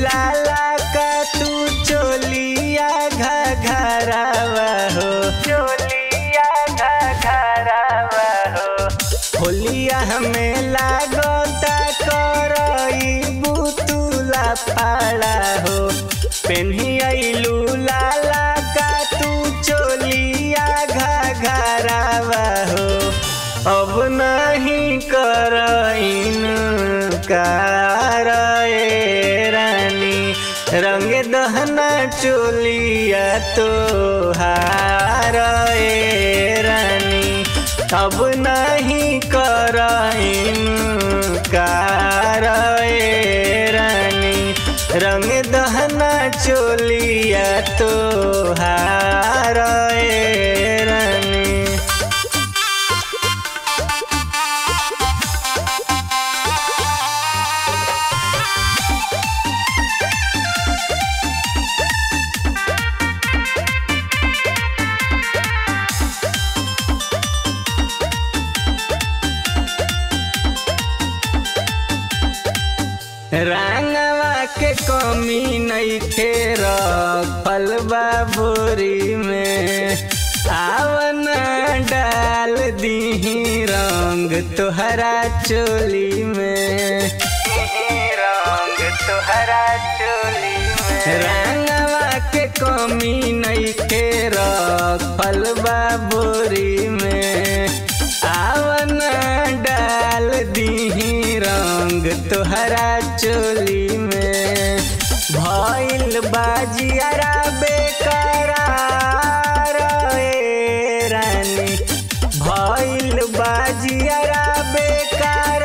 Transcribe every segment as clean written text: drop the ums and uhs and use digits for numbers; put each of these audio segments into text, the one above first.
लाला का तू चोलिया घघरावा हो, चोलिया घघरावा हो। होलिया हमें लागता करई बुतुला पाड़ा हो, पेन्ही आइलू लाला का तू चोलिया घघरावा हो। अब नहीं करइन कार रानी, रंग दहना चोलिया तो हार रानी। अब नहीं करइन कार रानी, रंग दहना चोलिया तो हार रानी। रंगवा के कमी नइखे रखल बा बोरी में, आवन डाल दीही रंग तोहरा चोली में, रंग तोहरा चोली में। रंगवा के कमी नइखे रखल बा बोरी में, आवन डाल दीही रंग तोहरा चोली में। भइल बाजियारा बेकरार रानी, भइल बाजियारा बेकरार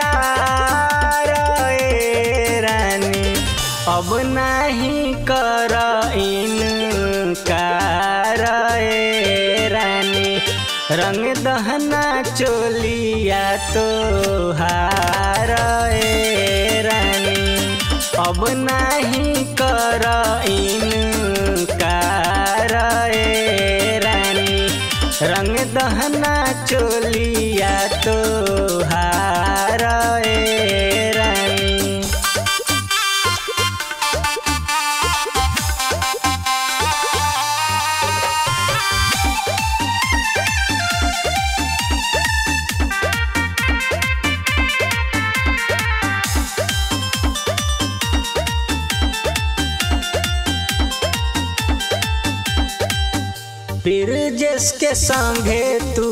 रानी। अब नहीं करइन कार रानी, रंग दहना चोलिया तो हार रानी। अब नहीं करइन कार रानी, रंग दहना चोलिया तो हार रानी। ब्रिजेश के संगे तू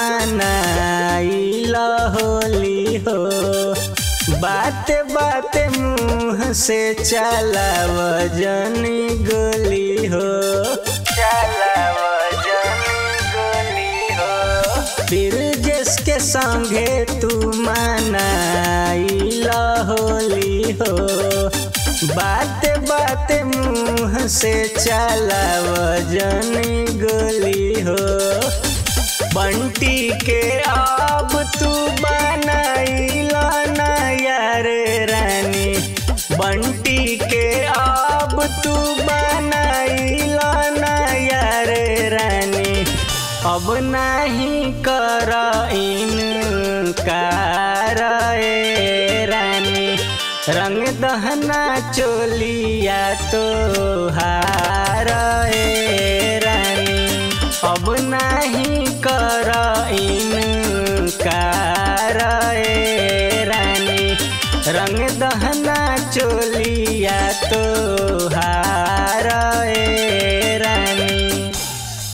मनाइल होली हो, बात बात मुँह से चलाव जनी गोली हो, चलाव जनी गोली हो। ब्रिजेश के संगे तू मनाइल होली हो, बात बात मुँह से चलाव जनी गोली हो। बंटी के अब तू बनाइला ना यार रानी, बंटी के अब तू बनाइला ना यार रानी। अब नहीं करइन कार रानी, रंग दहना चोलिया तो हार रानी। अब नहीं करइन कार रानी, रंग दहना चोलिया तो हार